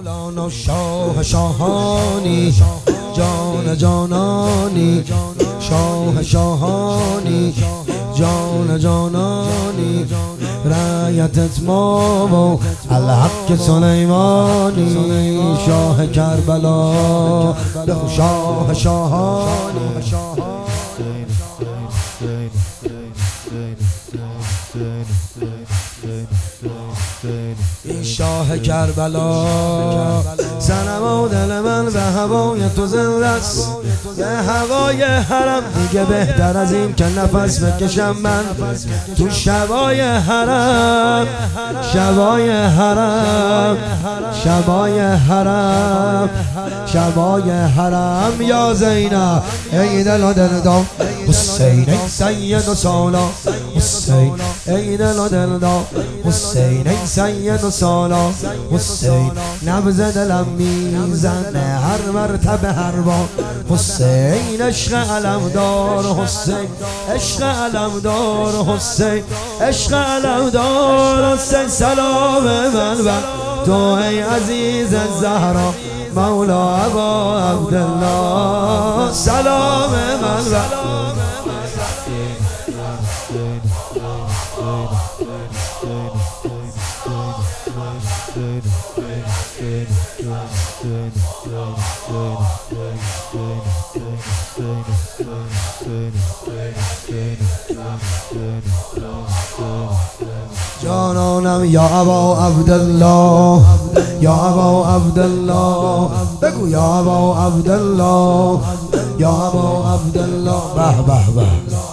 مولانا شاه شاهانی جان جانانی شاه شاهانی جان جانانی رایتت ما و الحق سلیمانی شاه کربلا بخو شاه شاهانی این شاه کربلا سنم و دل من به هوای تو زنده است، به هوای حرم دیگه بهتر از این که نفس بکشم من تو شبای حرم شبای حرم شبای حرم شبای حرم یا زینب ای دل و دلدار حسین ای سید و سالا حسین ای دل و دلدار حسین ای سید و سالا حسین نبض دلم میزنه هر مرتبه هر بار حسین عشق علمدار حسین عشق علمدار حسین عشق علمدار حسین سلام من بر تو ای عزیز زهرا مولا ابا عبدالله سلام من بر جانانم یا ابا عبدالله یا ابا عبدالله بگو یا ابا عبدالله یا ابا عبدالله به به به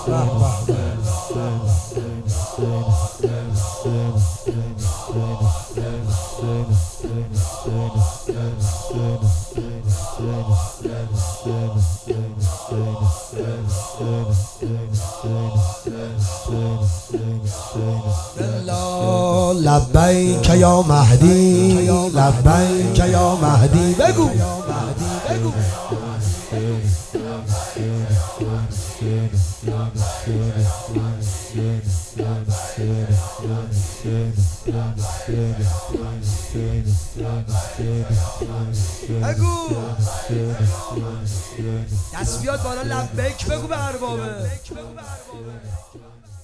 لبیک یا مهدی لبیک یا مهدی بگو دست بیاد بالا لبیک بگو به اربابه